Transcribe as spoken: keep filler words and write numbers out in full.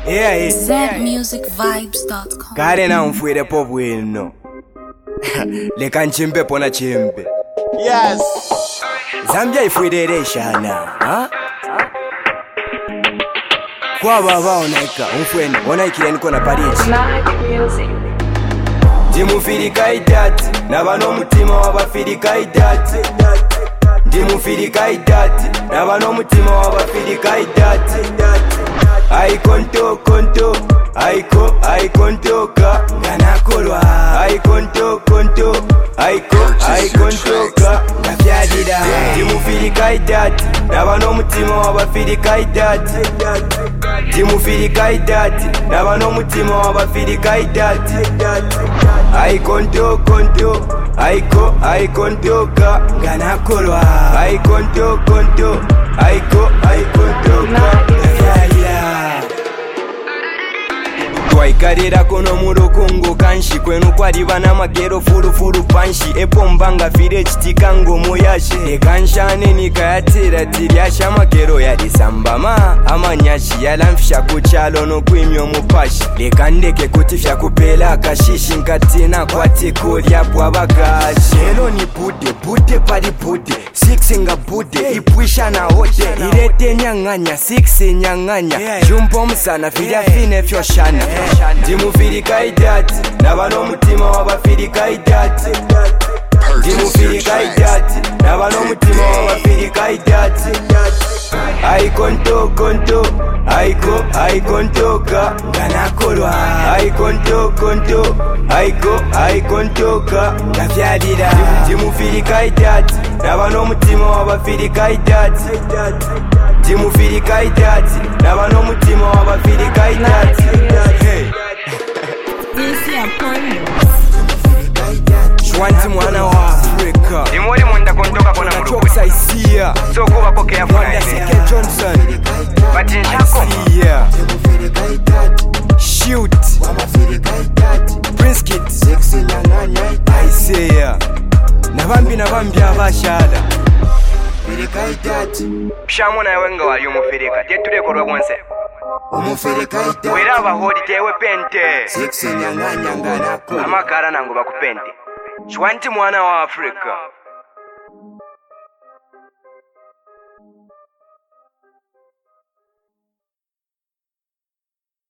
Yeah, yeah. Z music vibes dot com. Kare na mfuire po bwino. Leka nchimbe pona chimbe. Yes. Zambia ifuire shana. Ha? Kwa baba onaika umfweni onaikire niko na pariji. Music. Ndimufirika idati nabano mutima wabafirika idati. Ndimufirika idati nabano mutima wabafirika idati. Ai konto konto aiko ai kontoka nganakolwa ai konto konto aiko ai kontoka ngafyadira. Ndimufirika idati nabano mutima wabafirika idati. Ndimufirika idati nabano mutima wabafirika idati. Ai konto konto aiko ai kontoka nganakolwa ai konto konto aiko ai kontoka ngafyadira. Twaikarira kono murukungu kanshi kwenu kwari bana magero furu furu panshi epo mbanga fire chitikango moyashi ekanshane nikayatira tiryasha magero yari sambama amanyashi yalamfisha kuchalo no kwimyo mupashi lekandeke kuti fyakupela kashishi nkatina kwati kurya bwabagashi elo ni bude bude pari bude six nga bude ipwisha na hote irete nyanganya six nyanganya jumbo msana filya fine fyoshana. Ndimufirika idati nabano mutima wabafirika idati. Ndimufirika idati nabano mutima wabafirika idati. Ai konto konto aiko ai kontoka nganakolwa ai konto konto aiko ai kontoka ngafyadira. Ndimufirika idati nabano mutima wabafirika idati. Ndimufirika idati nabano mutima wabafirika idati. Shwanti mwana wa Afrika Imori mwenda kontoka kona murukuji Saisia So kuwa koke ya Wanda Sike Johnson Batinshako Saisia Shoot Prince Kid Isaiah Nabambi nabambi abashada Shamu na wenga wali umufirika Tieture korwe mwense Wera abahori tewe pente Amakara nangu bakupente Shwanti mwana wa Afrika.